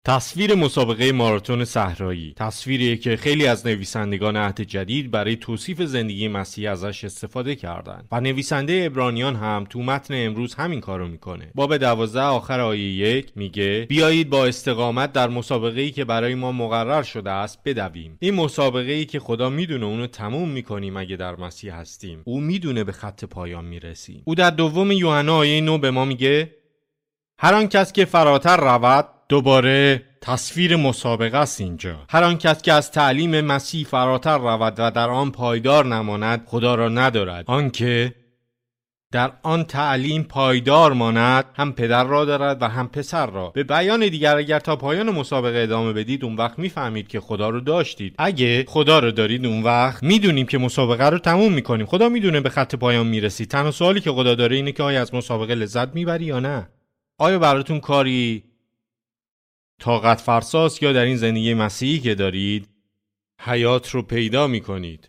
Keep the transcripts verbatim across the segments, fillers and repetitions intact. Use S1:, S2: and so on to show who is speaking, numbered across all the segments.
S1: تصویر مسابقه ماراتون صحرایی، تصویری که خیلی از نویسندگان عهد جدید برای توصیف زندگی مسیح ازش استفاده کردند و نویسنده عبرانیان هم تو متن امروز همین کارو میکنه. باب دوازده آخر آیه یک میگه بیایید با استقامت در مسابقه‌ای که برای ما مقرر شده است بدویم. این مسابقه‌ای که خدا میدونه اونو تموم میکنیم اگه در مسیح هستیم. او میدونه به خط پایان میرسیم. او در دوم یوحنا آیه نه به ما میگه هر آن کس که فراتر رود، دوباره تصویر مسابقه است اینجا. هر آن کس که از تعلیم مسیح فراتر رود و در آن پایدار نماند خدا را ندارد. آن که در آن تعلیم پایدار ماند هم پدر را دارد و هم پسر را. به بیان دیگر اگر تا پایان مسابقه ادامه بدید اون وقت میفهمید که خدا رو داشتید. اگه خدا رو دارید اون وقت میدونیم که مسابقه رو تموم میکنیم. خدا میدونه به خط پایان میرسید. تنها سوالی که خدا داره اینه که آیا از مسابقه لذت میبری یا نه. آیا براتون کاری طاقت فرساست یا در این زندگی مسیحی که دارید حیات رو پیدا می کنید؟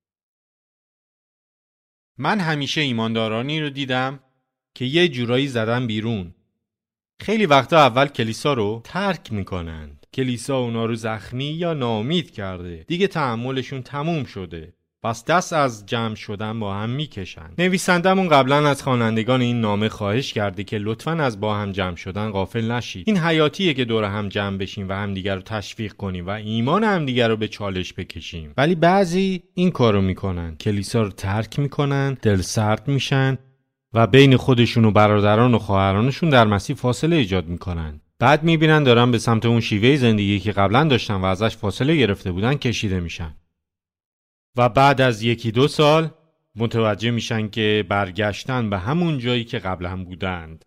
S1: من همیشه ایماندارانی رو دیدم که یه جورایی زدن بیرون. خیلی وقتا اول کلیسا رو ترک می کنند. کلیسا اونا رو زخمی یا ناامید کرده. دیگه تحملشون تموم شده. پس دست از جمع شدن با هم میکشن. نویسندمون قبلا از خوانندگان این نامه خواهش کرده که لطفاً از با هم جمع شدن غافل نشید. این حیاتیه که دور هم جمع بشیم و همدیگر رو تشویق کنیم و ایمان همدیگر رو به چالش بکشیم. ولی بعضی این کارو میکنن. کلیسا رو ترک میکنن، دل سرد میشن و بین خودشون و برادران و خواهرانشون در مسیح فاصله ایجاد میکنن. بعد میبینن دارن به سمت اون شیوه زندگی که قبلا داشتن و ازش فاصله گرفته بودن کشیده میشن. و بعد از یکی دو سال متوجه میشن که برگشتن به همون جایی که قبل هم بودند.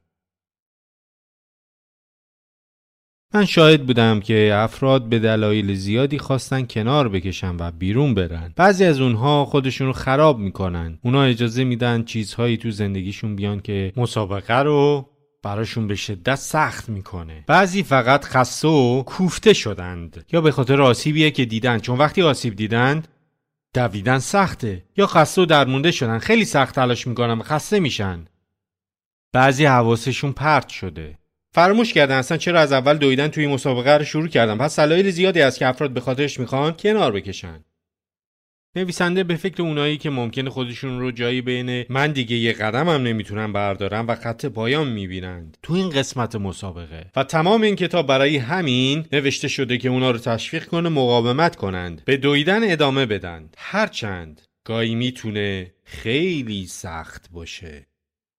S1: من شاهد بودم که افراد به دلایل زیادی خواستن کنار بکشن و بیرون برن. بعضی از اونها خودشون رو خراب میکنن. اونا اجازه میدن چیزهایی تو زندگیشون بیان که مسابقه رو براشون به شدت سخت میکنه. بعضی فقط خسته و کوفته شدند یا به خاطر آسیبیه که دیدن، چون وقتی آسیب دیدند دویدن سخته، یا خسته و درمونده شدن، خیلی سخت تلاش میکنن و خسته میشن. بعضی حواسشون پرت شده، فراموش کردن اصلا چرا از اول دویدن توی مسابقه رو شروع کردن. پس دلایل زیادی هست که افراد به خاطرش میخوان کنار بکشن. نویسنده به فکر اونایی که ممکنه خودشون رو جایی بین من دیگه یه قدم هم نمیتونن بردارن و خط پایان میبینند تو این قسمت مسابقه. و تمام این کتاب برای همین نوشته شده که اونا رو تشویق کنه مقاومت کنند، به دویدن ادامه بدن، هرچند گاهی میتونه خیلی سخت باشه.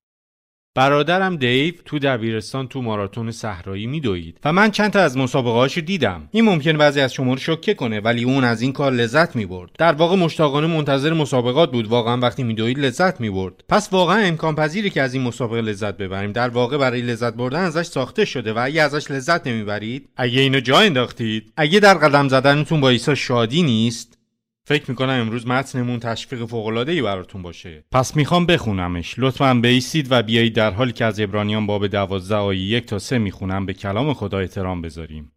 S1: برادرم دیو تو دبیرستان تو ماراتون صحرایی میدوید و من چند تا از مسابقه‌هاشو دیدم. این ممکنه بعضی از شما رو شوکه کنه، ولی اون از این کار لذت میبرد. در واقع مشتاقانه منتظر مسابقات بود. واقعا وقتی میدوید لذت میبرد. پس واقعا امکان پذیره که از این مسابقه لذت ببریم. در واقع برای لذت بردن ازش ساخته شده و اگه ازش لذت نمیبرید، اگه اینو جا انداختید، اگه در قدم زدنتون با عیسی شادی نیست، فکر میکنم امروز متنمون تشویق فوق‌العاده‌ای براتون باشه. پس میخوام بخونمش. لطفاً بایستید و بیایید در حالی که از عبرانیان باب دوازده آیه یک تا سه میخونم به کلام خدا احترام بذاریم.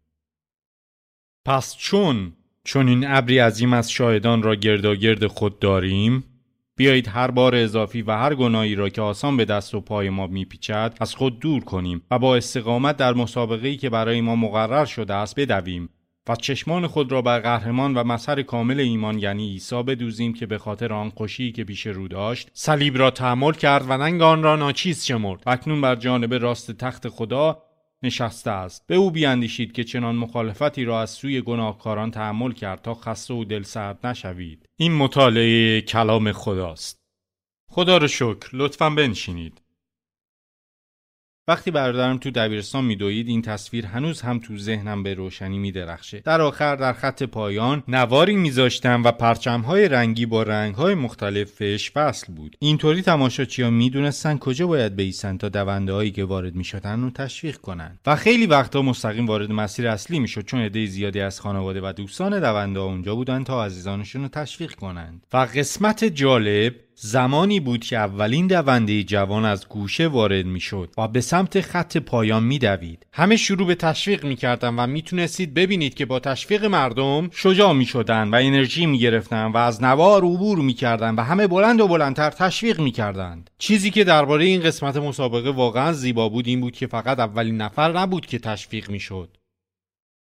S1: پس چون چون این ابری عظیم از شاهدان را گرداگرد خود داریم، بیایید هر بار اضافی و هر گناهی را که آسان به دست و پای ما میپیچد از خود دور کنیم و با استقامت در مسابقه‌ای که برای ما مقرر شده است بدویم و چشمان خود را بر قهرمان و مظهر کامل ایمان یعنی عیسی بدوزیم که به خاطر آن خوشی که پیش رو داشت صلیب را تحمل کرد و ننگ آن را ناچیز شمرد و اکنون بر جانب راست تخت خدا نشسته است. به او بیاندیشید که چنان مخالفتی را از سوی گناهکاران تحمل کرد تا خسته و دل سرد نشوید. این مطالعه کلام خداست. خدا رو شکر. لطفاً بنشینید. وقتی برادرم تو دبیرستان میدوید این تصویر هنوز هم تو ذهنم به روشنی میدرخشه. در آخر در خط پایان نواری میذاشتم و پرچم‌های رنگی با رنگ‌های مختلفش وصل بود. اینطوری تماشاچی‌ها میدونستن کجا باید بایستن تا دونده‌هایی که وارد میشدن رو تشویق کنن. و خیلی وقتا مستقیم وارد مسیر اصلی میشد، چون عده زیادی از خانواده و دوستان دونده‌ها اونجا بودن تا عزیزانشون رو تشویق کنن. و قسمت جالب زمانی بود که اولین دونده جوان از گوشه وارد میشد و به سمت خط پایان میدوید. همه شروع به تشویق میکردن و میتونستید ببینید که با تشویق مردم شجاع میشدن و انرژی میگرفتن و از نوار عبور میکردن و همه بلند و بلندتر تشویق میکردند. چیزی که درباره این قسمت مسابقه واقعا زیبا بود این بود که فقط اولین نفر نبود که تشویق میشد.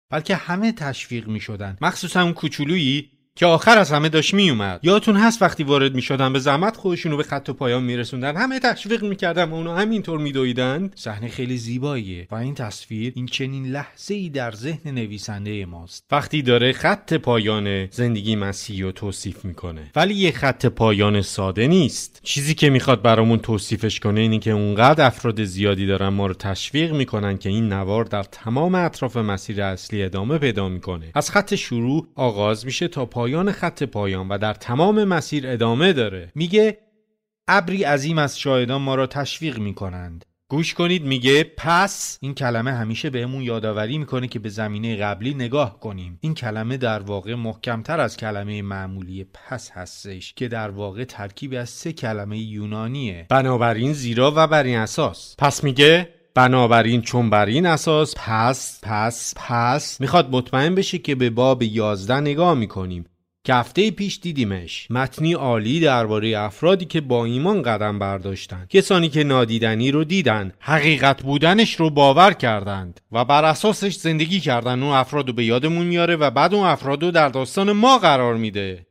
S1: بلکه همه تشویق میشدن، مخصوصا اون کوچولویی که آخر از همه داشت میومد. یادتون هست وقتی وارد میشدن به زحمت خودشونو به خط و پایان میرسوندن، همه تشویق میکردن و اونو همینطور میدویدن. صحنه خیلی زیباییه و این تصویر این چنین لحظه‌ای در ذهن نویسنده ماست وقتی داره خط پایان زندگی مسیحی رو توصیف میکنه. ولی یه خط پایان ساده نیست. چیزی که میخواد برامون توصیفش کنه اینه که اونقدر افراد زیادی دارن ما رو تشویق میکنن که این نوار در تمام اطراف مسیر اصلی ادامه پیدا میکنه. از خط شروع آغاز میشه تا پایان خط پایان و در تمام مسیر ادامه داره. میگه ابری عظیم از شاهدان ما را تشویق میکنند. گوش کنید، میگه پس. این کلمه همیشه بهمون یادآوری میکنه که به زمینه قبلی نگاه کنیم. این کلمه در واقع محکمتر از کلمه معمولی پس هستش که در واقع ترکیبی از سه کلمه یونانیه. بنابراین، زیرا و بر این اساس. پس میگه بنابراین، چون بر این اساس، پس پس پس میخواد مطمئن بشه که به باب یازده نگاه میکنیم که هفته پیش دیدیمش. متنی عالی درباره افرادی که با ایمان قدم برداشتن، کسانی که نادیدنی رو دیدن، حقیقت بودنش رو باور کردند و بر اساسش زندگی کردن. اون افراد رو به یادمون میاره و بعد اون افراد رو در داستان ما قرار میده.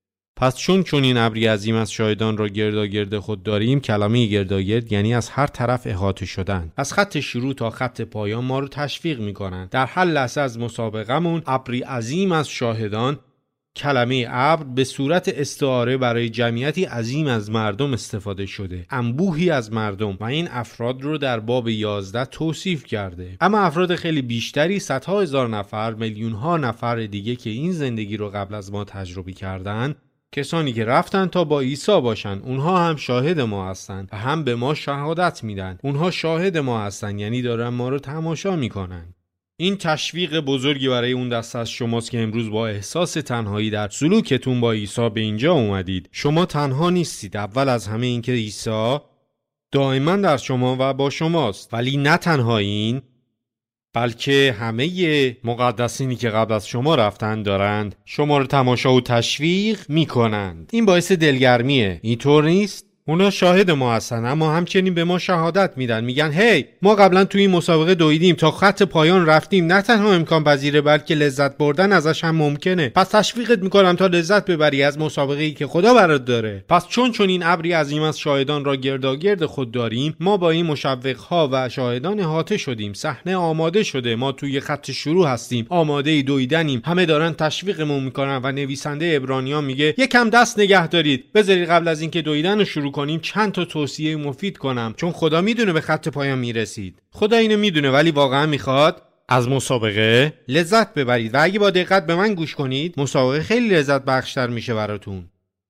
S1: پس چون چون این ابری عظیم از شاهدان را گرداگرد خود داریم، کلمه گرداگرد یعنی از هر طرف احاطه شدن. از خط شروع تا خط پایان ما رو تشویق میکنن. در هر لحظه از مسابقمون ابری عظیم از شاهدان، کلمه ابر به صورت استعاره برای جمعیتی عظیم از مردم استفاده شده، انبوهی از مردم، و این افراد رو در باب یازده توصیف کرده. اما افراد خیلی بیشتری، صدها هزار نفر، میلیون ها نفر دیگه که این زندگی رو قبل از ما تجربه کردن، کسانی که رفتن تا با عیسی باشن، اونها هم شاهد ما هستن و هم به ما شهادت میدن. اونها شاهد ما هستن، یعنی دارن ما رو تماشا میکنن. این تشویق بزرگی برای اون دسته از شماست که امروز با احساس تنهایی در سلوکتون با عیسی به اینجا اومدید. شما تنها نیستید. اول از همه این که عیسی دائما در شما و با شماست. ولی نه تنها این، بلکه همه مقدسینی که قبل از شما رفتن دارند شما رو تماشا و تشویق میکنند. این باعث دلگرمیه. اینطور نیست؟ اونا شاهد ما هستن، اما همچنین به ما شهادت میدن. میگن هی ما قبلا توی این مسابقه دویدیم، تا خط پایان رفتیم. نه تنها امکان پذیره بلکه لذت بردن ازش هم ممکنه. پس تشویقت میکنم تا لذت ببری از مسابقه‌ای که خدا برات داره. پس چون چون این ابری عظیم از شاهدان را گرداگرد خود داریم، ما با این مشوق‌ها و شاهدان احاطه شدیم. صحنه آماده شده، ما توی خط شروع هستیم، آماده دویدنیم. همه دارن تشویقمون میکنن و نویسنده عبرانیان میگه یکم دست نگه دارید، بذارید قبل از اینکه دویدن رو شروع کنیم چند تا توصیه مفید کنم، چون خدا میدونه به خط پایان میرسید. خدا اینو میدونه، ولی واقعا میخواد از مسابقه لذت ببرید و اگه با دقت به من گوش کنید، مسابقه خیلی لذت بخشتر میشه براتون.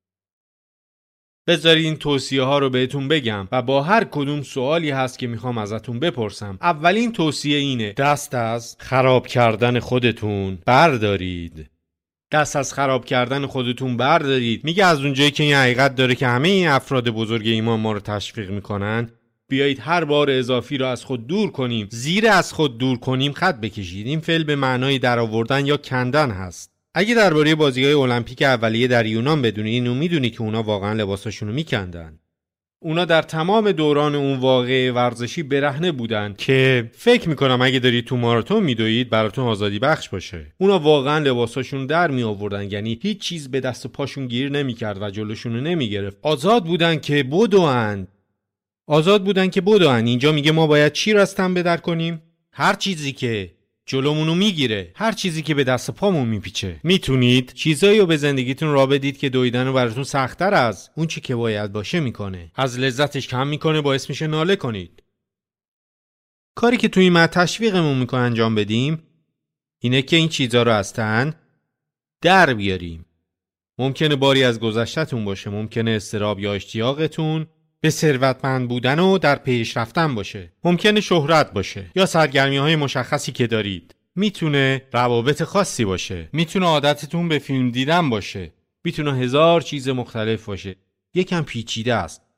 S1: بذارید این توصیه ها رو بهتون بگم و با هر کدوم سوالی هست که میخوام ازتون بپرسم. اولین توصیه اینه: دست از خراب کردن خودتون بردارید. دست از خراب کردن خودتون بردارید. میگه از اونجایی که این حقیقت داره که همه این افراد بزرگ ایمان ما رو تشویق میکنن، بیایید هر بار اضافی رو از خود دور کنیم. زیر از خود دور کنیم خط بکشید. این فعل به معنای در آوردن یا کندن هست. اگه درباره بازی‌های المپیک اولیه در یونان بدونی، اینو میدونی که اونا واقعا لباساشونو میکندن. اونا در تمام دوران اون واقعه ورزشی برهنه بودن که فکر میکنم اگه دارید تو ماراتون میدوید براتون آزادی بخش باشه. اونا واقعا لباساشون در می آوردن، یعنی هیچ چیز به دست و پاشون گیر نمیکرد و جلوشونو نمیگرفت. آزاد بودن که بدوئن. آزاد بودن که بدوئن. اینجا میگه ما باید چی راستن بدر کنیم؟ هر چیزی که جلومونو میگیره، هر چیزی که به دست پامون میپیچه. میتونید چیزایی رو به زندگیتون راه بدید که دویدن رو براتون سخت‌تر از اون چی که باید باشه میکنه. از لذتش کم میکنه، باعث میشه ناله کنید. کاری که توی ما تشویقمون میکنه انجام بدیم اینه که این چیزا رو از تن در بیاریم. ممکنه باری از گذشته‌تون باشه، ممکنه استراب یا اشتیاقتون به ثروتمند بودن و در پیش رفتن باشه، ممکنه شهرت باشه یا سرگرمی‌های مشخصی که دارید. میتونه روابط خاصی باشه، میتونه عادتتون به فیلم دیدن باشه، میتونه هزار چیز مختلف باشه. یکم پیچیده است.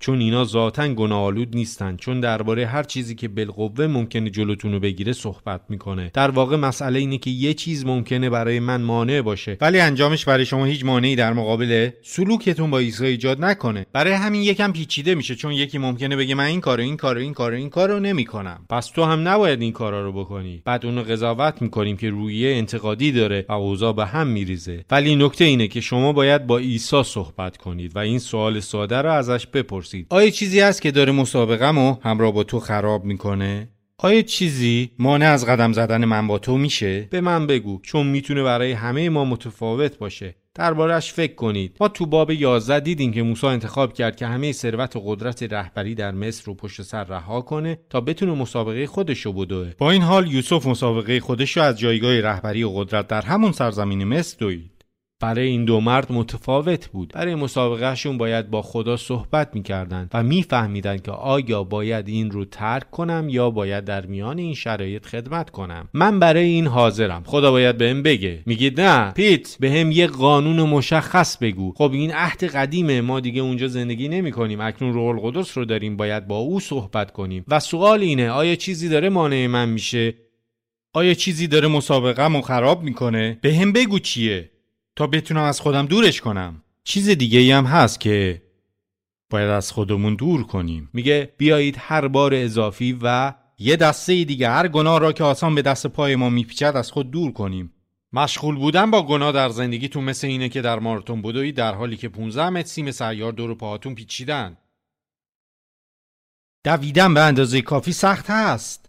S1: چون اینا ذاتاً گناه‌آلود نیستن، چون درباره هر چیزی که بالقوه ممکنه جلوتون رو بگیره صحبت میکنه. در واقع مسئله اینه که یه چیز ممکنه برای من مانع باشه ولی انجامش برای شما هیچ مانعی در مقابل سلوکتون با عیسی ایجاد نکنه. برای همین یکم پیچیده میشه، چون یکی ممکنه بگه من این کارو این کارو این کارو این کارو نمیکنم، پس تو هم نباید این کارا رو بکنی. بعد اونو قضاوت میکنیم که روحیه انتقادی داره و اوضاع به هم میریزه. ولی نکته اینه که شما باید با عیسی صحبت کنید و این سوال ساده رو ازش بپرسید: آیا چیزی هست که داره مسابقه‌مو همراه با تو خراب میکنه؟ آیا چیزی مانع از قدم زدن من با تو میشه؟ به من بگو، چون میتونه برای همه ما متفاوت باشه. دربارش فکر کنید. ما تو باب یازده دیدیم که موسی انتخاب کرد که همه ثروت و قدرت رهبری در مصر رو پشت سر رها کنه تا بتونه مسابقه خودش رو بدوه. با این حال یوسف مسابقه خودش رو از جایگاه رهبری و قدرت در همون سرزمین مصر دوید. برای این دو مرد متفاوت بود. برای مسابقهشون باید با خدا صحبت میکردن و میفهمیدن که آیا باید این رو ترک کنم یا باید در میان این شرایط خدمت کنم. من برای این حاضرم. خدا باید بهم بگه. میگید نه پیت، بهم یه قانون مشخص بگو. خب این عهد قدیمه، ما دیگه اونجا زندگی نمی کنیم. اکنون روح القدس رو داریم، باید با او صحبت کنیم. و سوال اینه: آیا چیزی داره مانع من میشه؟ آیا چیزی داره مسابقه‌مو خراب میکنه؟ بهم بگو چیه تا بتونم از خودم دورش کنم. چیز دیگه ای هم هست که باید از خودمون دور کنیم. میگه بیایید هر بار اضافی و یه دسته دیگه هر گناه را که آسان به دست پای ما میپیچد از خود دور کنیم. مشغول بودن با گناه در زندگیتون مثل اینه که در ماراتون بدوید در حالی که پانزده متر سیم سیار دور پاهاتون پیچیدن. دویدن به اندازه کافی سخت هست.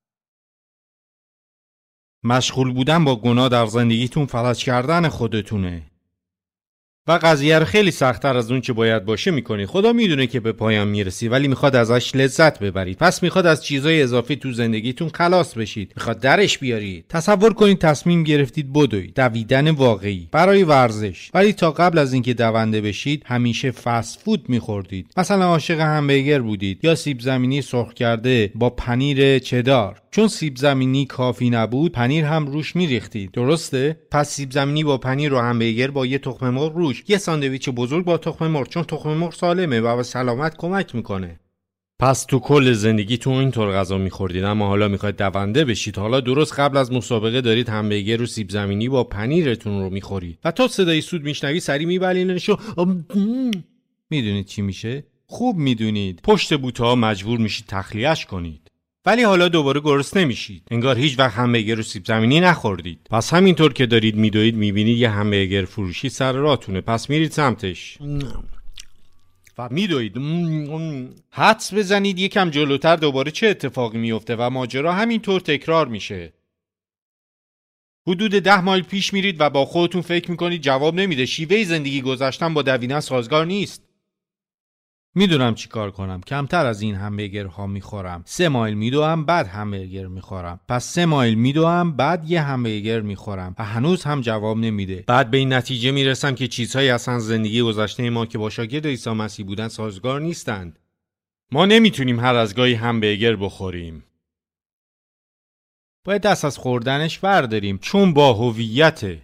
S1: مشغول بودن با گناه در زندگیتون فلج کردن خودتونه و قضیه رو خیلی سخت‌تر از اون چه باید باشه میکنید. خدا میدونه که به پایان میرسی ولی میخواد ازش لذت ببرید. پس میخواد از چیزای اضافی تو زندگیتون خلاص بشید، میخواد درش بیارید. تصور کنید تصمیم گرفتید بدوید، دویدن واقعی برای ورزش، ولی تا قبل از اینکه دونده بشید همیشه فست فود میخوردید. مثلا عاشق همبرگر بودید یا سیب زمینی سرخ کرده با پنیر چدار. چون سیب زمینی کافی نبود پنیر هم روش میریختید، درسته؟ پس سیب زمینی با پنیر و همبرگر با یه تخم مرغ روش، یه ساندویچ بزرگ با تخم مرغ، چون تخم مرغ سالمه و به سلامت کمک میکنه. پس تو کل زندگیتون اینطور غذا میخوردید، اما حالا میخواید دونده بشید. حالا درست قبل از مسابقه دارید همبرگر و سیب زمینی با پنیرتون رو میخورید و تا صدای سود میشنوی سری میبلینشو. میدونید چی میشه؟ خوب میدونید. پشت بوت‌ها مجبور میشید تخلیه‌اش کنید. ولی حالا دوباره گرسنه نمیشید، انگار هیچ وقت همبرگر و سیب زمینی نخوردید. پس همینطور که دارید میدوید میبینید یه همبرگر فروشی سر راهتونه، پس میرید سمتش و میدوید. حدس بزنید یکم جلوتر دوباره چه اتفاقی میفته و ماجرا همینطور تکرار میشه. حدود ده مایل پیش میرید و با خودتون فکر میکنید جواب نمیده، شیوه زندگی گذشتن با دویدن سازگار نیست. میدونم چی کار کنم، کمتر از این همبرگرها میخورم. سه مایل میدوام بعد همبرگر میخورم، پس سه مایل میدوام بعد یه همبرگر میخورم و هنوز هم جواب نمیده. بعد به این نتیجه میرسم که چیزهایی اصلا زندگی گذشته ما که با شاگرد عیسی مسیح بودن سازگار نیستند. ما نمیتونیم هر از گاهی همبرگر بخوریم. باید دست از خوردنش برداریم، چون با هویت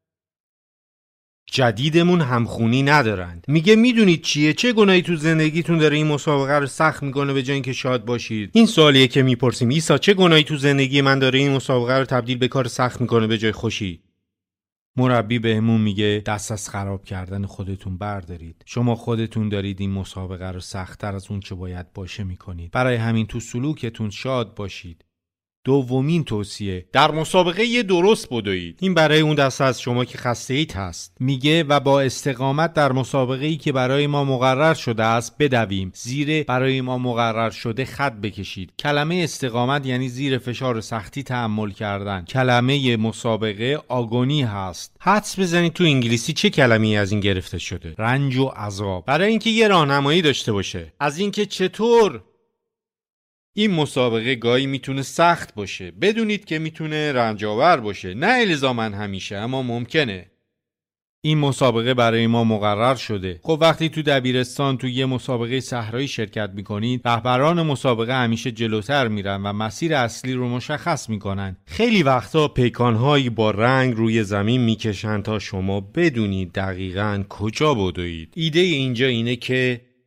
S1: جدیدمون همخونی ندارند. میگه میدونید چیه؟ چه گناهی تو زندگیتون داره این مسابقه رو سخت میکنه به جای اینکه شاد باشید؟ این سوالیه که میپرسیم. عیسی چه گناهی تو زندگی من داره این مسابقه رو تبدیل به کار سخت میکنه به جای خوشی؟ مربی بهمون میگه دست از خراب کردن خودتون بردارید. شما خودتون دارید این مسابقه رو سخت‌تر از اون چه باید باشه میکنید. برای همین تو سلوکتون شاد باشید. دومین توصیه: در مسابقه یه درست بدوید. این برای اون دسته از شما که خسته اید هست. میگه و با استقامت در مسابقه ای که برای ما مقرر شده است بدویم. زیر برای ما مقرر شده خط بکشید. کلمه استقامت یعنی زیر فشار سختی تحمل کردن. کلمه مسابقه آگونی هست. حدس بزنید تو انگلیسی چه کلمه‌ای از این گرفته شده؟ رنج و عذاب. برای اینکه یه راهنمایی داشته باشه از اینکه چطور این مسابقه گاهی میتونه سخت باشه. بدونید که میتونه رنجاور باشه، نه الزاماً همیشه، اما ممکنه. این مسابقه برای ما مقرر شده. خب وقتی تو دبیرستان تو یه مسابقه صحرایی شرکت میکنید، رهبران مسابقه همیشه جلوتر میرن و مسیر اصلی رو مشخص میکنن. خیلی وقتا پیکانهایی با رنگ روی زمین میکشن تا شما بدونید دقیقاً کجا بدوید. ایده اینجا اینه که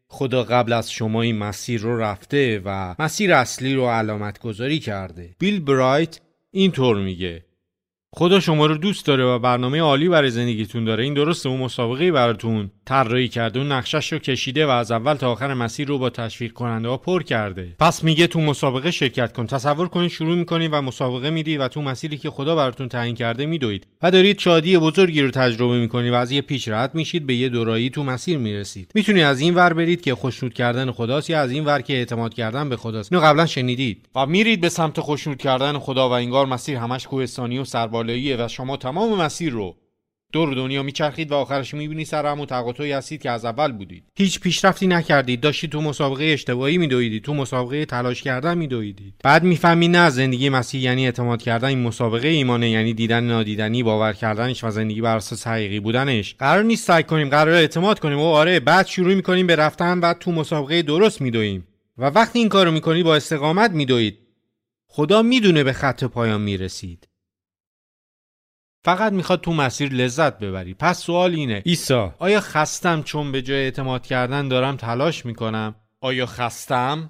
S1: خدا قبل از شما این مسیر رو رفته و مسیر اصلی رو علامت گذاری کرده. بیل برایت اینطور میگه: خدا شما رو دوست داره و برنامه عالی برای زندگیتون داره. این درسته، اون مسابقه براتون طراحی کرده، اون نقشش رو کشیده و از اول تا آخر مسیر رو با تشویق کننده ها پر کرده. پس میگه تو مسابقه شرکت کن. تصور کنید شروع میکنید و مسابقه میدید و تو مسیری که خدا براتون تعیین کرده میدوید و دارید شادی بزرگی رو تجربه میکنید و از یه پیچ رد میشید، به یه دورایی تو مسیر میرسید. میتونید از این ور برید که خوشنود کردن خداست یا از این ور که اعتماد کردن به خداست. اینو قبلا شنیدید. و میرید به سمت خوشنود کردن خدا و انگار مسیر همش کوهستانی و سربالاییه و شما تمام مسیر رو دور دنیا میچرخید و آخرش میبینی سر همون تقاطعی هستید که از اول بودید. هیچ پیشرفتی نکردید، داشتید تو مسابقه اشتباهی میدویدید، تو مسابقه تلاش کردن میدویدید. بعد میفهمی نه، زندگی مسیح یعنی اعتماد کردن. این مسابقه ایمانه، یعنی دیدن نادیدنی، باور کردنش و زندگی بر اساس حقیقی بودنش. قرار نیست سعی کنیم، قرار اعتماد کنیم. و آره، بعد شروع میکنیم به رفتن، بعد تو مسابقه درست میدویم و وقتی این کارو میکنید با استقامت میدوید، خدا میدونه به خط پایان میرسید. فقط میخواد تو مسیر لذت ببری. پس سوال اینه: عیسی، آیا خستم چون به جای اعتماد کردن دارم تلاش میکنم؟ آیا خستم؟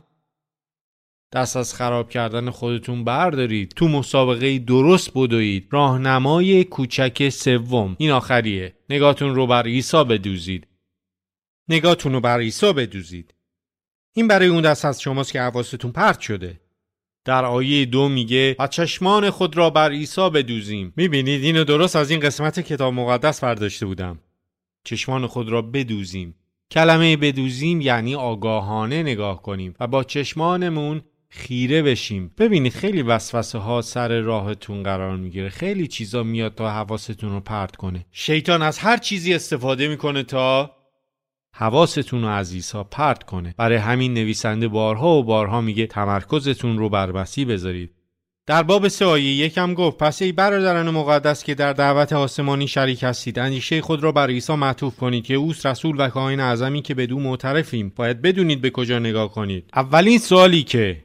S1: دست از خراب کردن خودتون بردارید، تو مسابقه درست بدوید. راهنمای کوچک سوم این آخریه: نگاهتون رو بر عیسی بدوزید. نگاهتون رو بر عیسی بدوزید. این برای اون دست از شماست که حواستون پرت شده. در آیه دو میگه و چشمان خود را بر عیسی بدوزیم. میبینید اینو درست از این قسمت کتاب مقدس برداشته بودم. چشمان خود را بدوزیم. کلمه بدوزیم یعنی آگاهانه نگاه کنیم و با چشمانمون خیره بشیم. ببینید خیلی وسوسه ها سر راهتون قرار میگیره، خیلی چیزا میاد تا حواستون رو پرت کنه. شیطان از هر چیزی استفاده میکنه تا حواستون رو از عیسی پرت کنه. برای همین نویسنده بارها و بارها میگه تمرکزتون رو بر مسیح بذارید. در باب سه آیه یکم گفت: پس ای برادران مقدس که در دعوت آسمانی شریک هستید، اندیشه خود را بر عیسی معطوف کنید که اوست رسول و کاهن اعظمی که بدو معترفیم. باید بدونید به کجا نگاه کنید. اولین سوالی که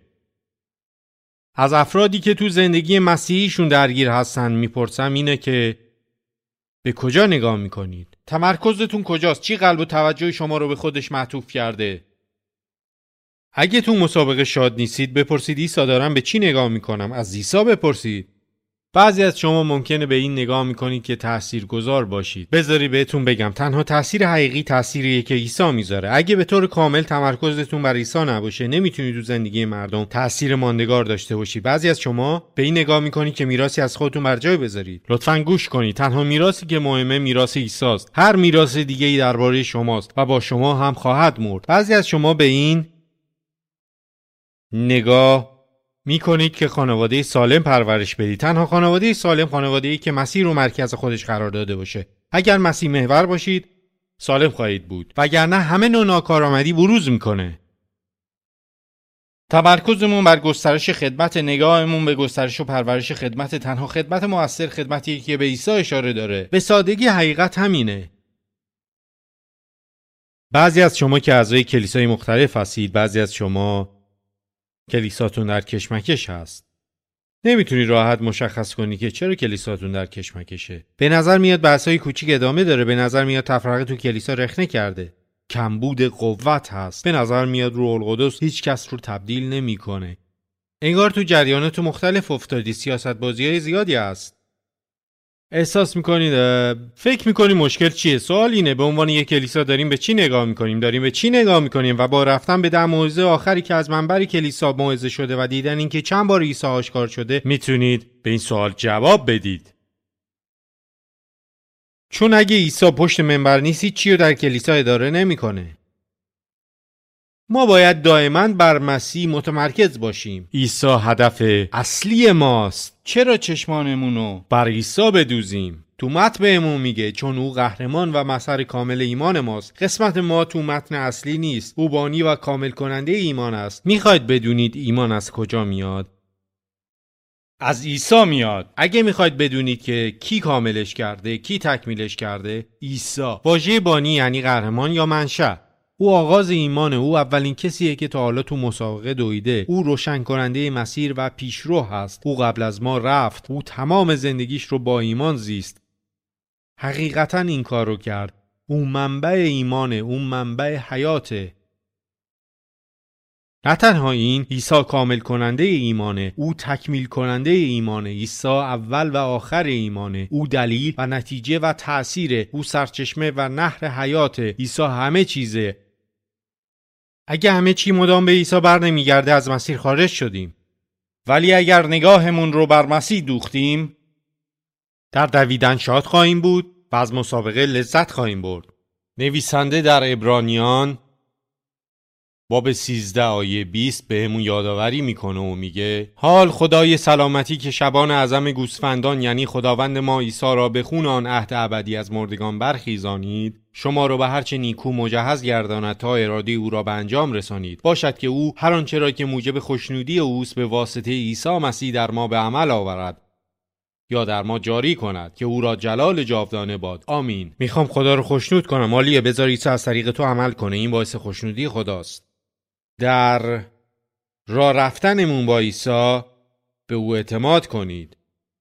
S1: از افرادی که تو زندگی مسیحیشون درگیر هستن میپرسم اینه که به کجا نگاه میکنید؟ تمرکزتون کجاست؟ چی قلب و توجه شما رو به خودش معطوف کرده؟ اگه تو مسابقه شاد نیستید بپرسید عیسی دارم به چی نگاه میکنم؟ از عیسی بپرسید. بعضی از شما ممکنه به این نگاه میکنید که تاثیرگذار باشید. بذاری بهتون بگم تنها تاثیر حقیقی تاثیریه که عیسی میذاره. اگه به طور کامل تمرکزتون بر عیسی نباشه نمیتونید تو زندگی مردم تاثیر ماندگار داشته باشید. بعضی از شما به این نگاه میکنید که میراثی از خودتون بر جای بذارید. لطفاً گوش کنید. تنها میراثی که مهمه میراث عیسی است. هر میراث دیگه‌ای درباره شماست و با شما هم خواهد مرد. بعضی از شما به این نگاه میکنید که خانواده سالم پرورش بدید. تنها خانواده سالم خانواده‌ای که مسیح رو مرکز خودش قرار داده باشه. اگر مسیح محور باشید سالم خواهید بود، وگرنه همه نوع ناکارآمدی بروز میکنه. تمرکزمون بر گسترش خدمت، نگاهمون به گسترش و پرورش خدمت. تنها خدمت مؤثر خدمتی که به عیسی اشاره داره. به سادگی حقیقت همینه. بعضی از شما که اعضای کلیسای مختلف هستید، بعضی از شما کلیساتون در کشمکش هست. نمیتونی راحت مشخص کنی که چرا کلیساتون در کشمکشه. به نظر میاد بحثای کوچیک ادامه داره. به نظر میاد تفرقه تو کلیسا رخنه کرده. کمبود قوت هست. به نظر میاد روح القدس هیچ کس رو تبدیل نمیکنه. انگار تو جریانات مختلف افتادی. سیاست بازیای زیادی هست. احساس میکنید فکر میکنید مشکل چیه؟ سوال اینه به عنوان یک کلیسا داریم به چی نگاه میکنیم؟ داریم به چی نگاه میکنیم؟ و با رفتن به ده موعظه آخری که از منبر کلیسا موعظه شده و دیدن اینکه چند بار عیسی آشکار شده میتونید به این سوال جواب بدید. چون اگه عیسی پشت منبر نیست چی رو در کلیسا اداره نمیکنه. ما باید دائما بر مسیح متمرکز باشیم. عیسی هدف اصلی ماست. چرا چشمانمونو بر عیسی بدوزیم؟ تو متن بهمون میگه چون او قهرمان و مظهر کامل ایمان ماست. قسمت ما تو متن اصلی نیست. او بانی و کامل کننده ایمان است. میخواید بدونید ایمان از کجا میاد؟ از عیسی میاد. اگه میخواید بدونید که کی کاملش کرده، کی تکمیلش کرده، عیسی. واژه بانی یعنی قهرمان یا منشأ. او آغاز ایمانه. او اولین کسیه که تا حالا تو مسابقه دویده. او روشن کننده مسیر و پیشرو هست. او قبل از ما رفت. او تمام زندگیش رو با ایمان زیست. حقیقتا این کار رو کرد. او منبع ایمانه. او منبع حیاته. نه تنها این، عیسی کامل کننده ایمانه، او تکمیل کننده ایمانه، عیسی اول و آخر ایمانه، او دلیل و نتیجه و تأثیره، او سرچشمه و نهر حیاته، عیسی همه چیزه. اگه همه چی مدام به عیسی بر نمیگرده از مسیر خارج شدیم، ولی اگر نگاهمون رو بر مسیح دوختیم در دویدن شاد خواهیم بود و از مسابقه لذت خواهیم برد. نویسنده در عبرانیان باب سیزده آیه بیست بهمون یادآوری میکنه و میگه حال خدای سلامتی که شبان اعظم گوسفندان یعنی خداوند ما عیسی را به خون آن عهد ابدی از مردگان برخیزانید، شما را به هر چه نیکو مجهز گرداند تا اراده او را به انجام رسانید. باشد که او هر آنچه را که موجب خوشنودی اوست به واسطه عیسی مسیح در ما به عمل آورد یا در ما جاری کند، که او را جلال جاودانه باد. آمین. میخوام خدا رو خوشنود کنم. مالیه بذار عیسی از طریق تو عمل کنه. این باعث خوشنودی خداست. در راه رفتنمون با عیسی به او اعتماد کنید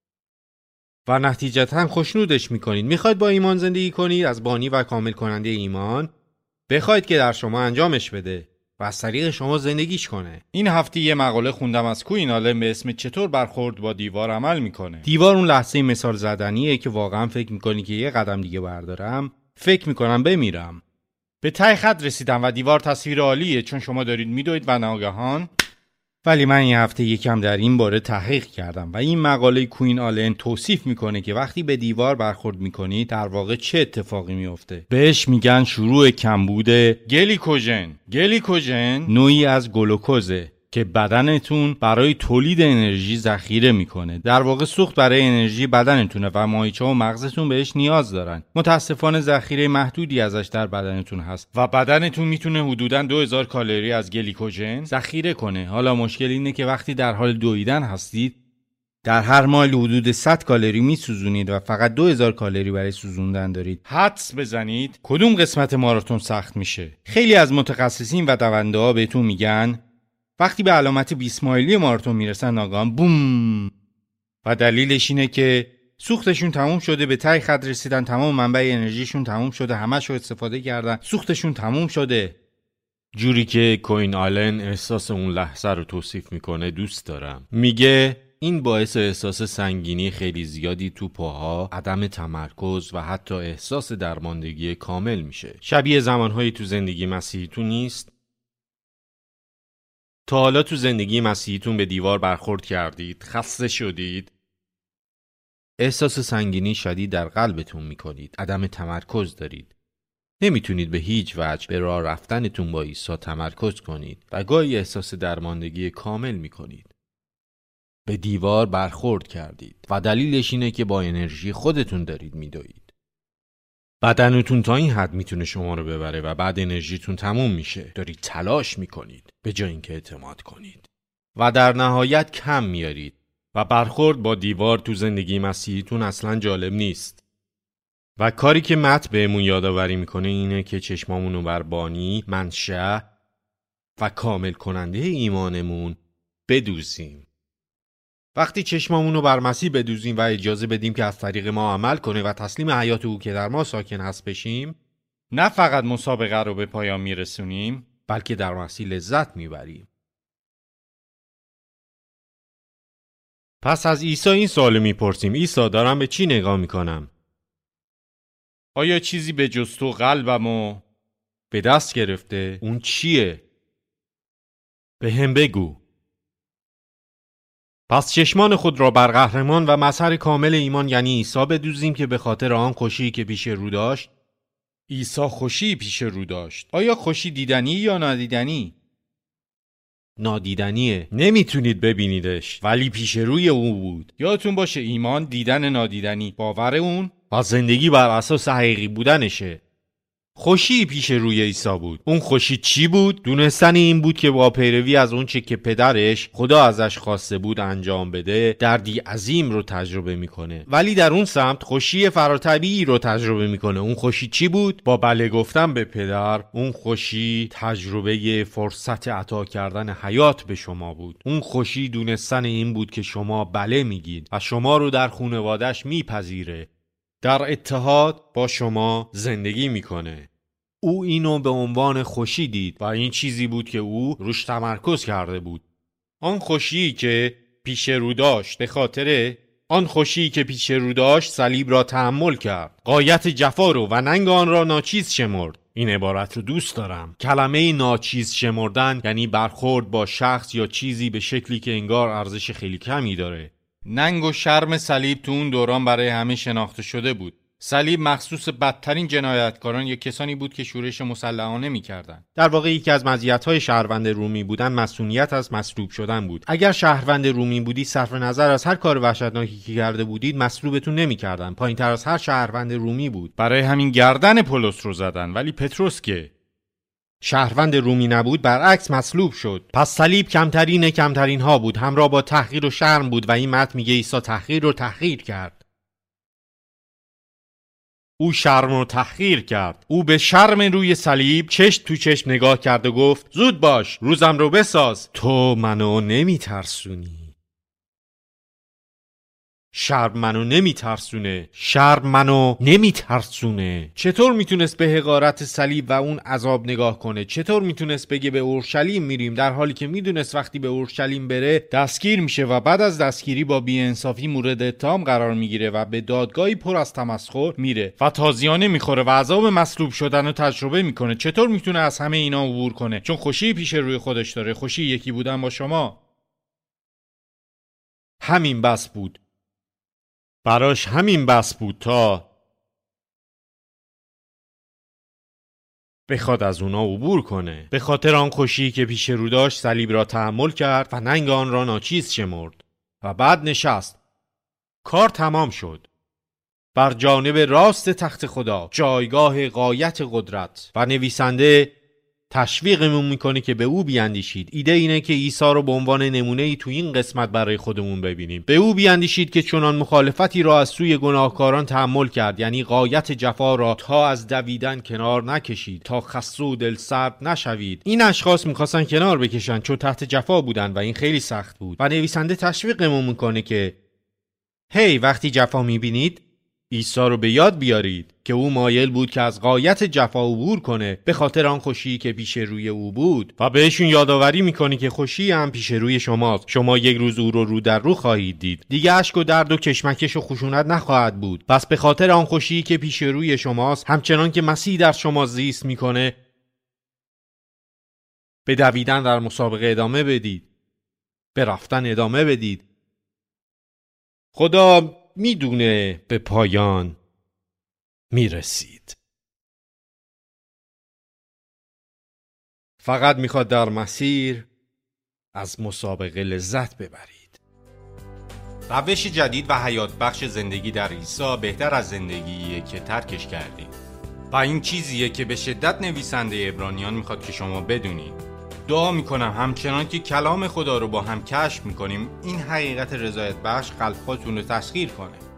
S1: و نتیجتاً خوشنودش میکنید. میخواید با ایمان زندگی کنید، از بانی و کامل کننده ایمان بخواید که در شما انجامش بده و از طریق شما زندگیش کنه.
S2: این هفته یه مقاله خوندم از کوین آلن به اسم چطور برخورد با دیوار عمل میکنه.
S1: دیوار اون لحظه مثال زدنیه که واقعا فکر میکنی که یه قدم دیگه بردارم فکر میکنم بمیرم.
S2: به ته خط رسیدم و دیوار تصویر عالیه چون شما دارید میدوید و ناگهان.
S1: ولی من این هفته یکم در این باره تحقیق کردم و این مقاله کوین آلن توصیف میکنه که وقتی به دیوار برخورد میکنی در واقع چه اتفاقی میفته. بهش میگن شروع کمبود
S2: گلیکوژن. گلیکوژن
S1: نوعی از گلوکوزه که بدنتون برای تولید انرژی ذخیره میکنه. در واقع سوخت برای انرژی بدنتونه و ماهیچه و مغزتون بهش نیاز دارن. متاسفانه ذخیره محدودی ازش در بدنتون هست
S2: و بدنتون میتونه حدوداً دو هزار کالری از گلیکوژن
S1: ذخیره کنه. حالا مشکل اینه که وقتی در حال دویدن هستید در هر مایل حدود صد کالری میسوزونید و فقط دو هزار کالری برای سوزوندن دارید.
S2: حدس بزنید
S1: کدوم قسمت ماراتون سخت میشه؟ خیلی از متخصصین و دونده ها بهتون میگن وقتی به علامت بیست مایلی ماراتون میرسن ناگهان بوم. و دلیلش اینه که سوختشون تموم شده، به ته خط رسیدن، تمام منبع انرژیشون تموم شده، همه‌شو استفاده کردن، سوختشون تموم شده.
S3: جوری که کوین آلن احساس اون لحظه رو توصیف میکنه دوست دارم.
S1: میگه
S3: این باعث احساس سنگینی خیلی زیادی تو پاها، عدم تمرکز و حتی احساس درماندگی کامل میشه.
S1: شبیه زمانهایی تو زندگی مسیحیتون نیست؟
S3: تا حالا تو زندگی مسیحیتون به دیوار برخورد کردید، خسته شدید،
S1: احساس سنگینی شدید در قلبتون میکنید، عدم تمرکز دارید، نمیتونید به هیچ وجه به راه رفتنتون با عیسی تمرکز کنید و گاهی احساس درماندگی کامل میکنید. به دیوار برخورد کردید و دلیلش اینه که با انرژی خودتون دارید میدوید. بدنتون تا این حد میتونه شما رو ببره و بعد انرژیتون تموم میشه. دارید تلاش میکنید به جای اینکه اعتماد کنید و در نهایت کم میارید و برخورد با دیوار تو زندگی مسیحیتون اصلا جالب نیست. و کاری که متن بهمون یادآوری میکنه اینه که چشمامونو بر بانی، منشأ و کامل کننده ایمانمون بدوزیم. وقتی چشمامونو بر مسیح بدوزیم و اجازه بدیم که از طریق ما عمل کنه و تسلیم حیات او که در ما ساکن هست بشیم،
S2: نه فقط مسابقه رو به پایان میرسونیم
S1: بلکه در مسیح لذت میبریم. پس از عیسی این سوالو میپرسیم: عیسی دارم به چی نگاه میکنم؟
S2: آیا چیزی به جز تو قلبمو
S1: به دست گرفته؟ اون چیه؟ به هم بگو. پس چشمان خود را بر قهرمان و مظهر کامل ایمان یعنی عیسی بدوزیم که به خاطر آن خوشی که پیش رو داشت.
S2: عیسی خوشی پیش رو داشت. آیا خوشی دیدنی یا نادیدنی؟
S1: نادیدنیه، نمیتونید ببینیدش، ولی پیش روی او بود.
S2: یادتون باشه ایمان دیدن نادیدنی، باور اون
S1: و زندگی بر اساس حقیقی بودنشه. خوشی پیش روی عیسی بود. اون خوشی چی بود؟ دونستن این بود که با پیروی از اون چه که پدرش خدا ازش خواسته بود انجام بده دردی عظیم رو تجربه میکنه، ولی در اون سمت خوشی فراتبیعی رو تجربه میکنه. اون خوشی چی بود؟ با بله گفتن به پدر، اون خوشی تجربه فرصت عطا کردن حیات به شما بود. اون خوشی دونستن این بود که شما بله میگید و شما رو در خانواده‌اش میپذیره، در اتحاد با شما زندگی میکنه. او اینو به عنوان خوشی دید و این چیزی بود که او روش تمرکز کرده بود.
S2: آن خوشی که پیش رو داشت به خاطر آن خوشی که پیش رو داشت صلیب را تحمل کرد، غایت جفا رو و ننگ آن را ناچیز شمرد.
S1: این عبارت رو دوست دارم. کلمه ناچیز شمردن یعنی برخورد با شخص یا چیزی به شکلی که انگار ارزش خیلی کمی داره.
S2: ننگ و شرم صلیب تو اون دوران برای همه شناخته شده بود. صلیب مخصوص بدترین جنایتکاران یا کسانی بود که شورش مسلحانه می‌کردند.
S1: در واقع یکی از مزیت‌های شهروند رومی بودن مسئولیت از مصلوب شدن بود. اگر شهروند رومی بودی صرف نظر از هر کار وحشتناکی که کرده بودید مصلوبتون نمی‌کردن. پایین‌تر از هر شهروند رومی بود.
S2: برای همین گردن پولس رو زدن، ولی پتروس که
S1: شهروند رومی نبود برعکس مصلوب شد. پس صلیب کمترین کمترین ها بود، همراه با تحقیر و شرم بود و این متن میگه عیسی تحقیر رو تحقیر کرد. او شرم رو تحقیر کرد.
S2: او به شرم روی صلیب چشم تو چشم نگاه کرد و گفت زود باش، روزم رو بساز.
S1: تو منو نمیترسونی. شرم منو نمیترسونه. شرم منو نمیترسونه.
S2: چطور میتونست به حقارت صلیب و اون عذاب نگاه کنه؟ چطور میتونست بگه به اورشلیم میریم در حالی که میدونست وقتی به اورشلیم بره دستگیر میشه و بعد از دستگیری با بی‌انصافی مورد اتهام قرار میگیره و به دادگاهی پر از تمسخر میره و تازیانه میخوره و عذاب مصلوب شدن رو تجربه میکنه؟ چطور میتونه از همه اینا عبور کنه؟ چون خوشی پیش روی خودش داره، خوشی یکی بودن با شما.
S1: همین بس بود. براش همین بس بود تا بخواد از اونا عبور کنه. به خاطر آن خوشی که پیش رو داشت صلیب را تحمل کرد و ننگ آن را ناچیز شمرد و بعد نشست. کار تمام شد. بر جانب راست تخت خدا، جایگاه غایت قدرت. و نویسنده تشویقمون میکنه که به او بیاندیشید. ایده اینه که عیسی رو به عنوان نمونه‌ای تو این قسمت برای خودمون ببینیم. به او بیاندیشید که چنان مخالفتی را از سوی گناهکاران تحمل کرد، یعنی غایت جفا را تا از دویدن کنار نکشید، تا خسته و دل سرد نشوید. این اشخاص میخواستن کنار بکشن چون تحت جفا بودن و این خیلی سخت بود. و نویسنده تشویقمون میکنه که هی hey, وقتی جفا میبینید عیسی رو به یاد بیارید که او مایل بود که از غایت جفا عبور کنه به خاطر آن خوشی که پیش روی او بود و بهشون یادآوری میکنه که خوشی هم پیش روی شماست. شما یک روز او رو رو در رو خواهید دید. دیگه اشک و درد و کشمکش و خشونت نخواهد بود. پس به خاطر آن خوشی که پیش روی شماست، همچنان که مسیح در شما زیست میکنه، به دویدن در مسابقه ادامه بدید. به رفتن ادامه بدید. خدا میدونه به پایان میرسید. فقط میخواد در مسیر از مسابقه لذت ببرید.
S3: روش جدید و حیات بخش زندگی در عیسی بهتر از زندگیه که ترکش کردید و این چیزیه که به شدت نویسنده عبرانیان میخواد که شما بدونید. دعا میکنم همچنان که کلام خدا رو با هم کشف میکنیم این حقیقت رضایت بخش قلب‌هاتون رو تسخیر کنه.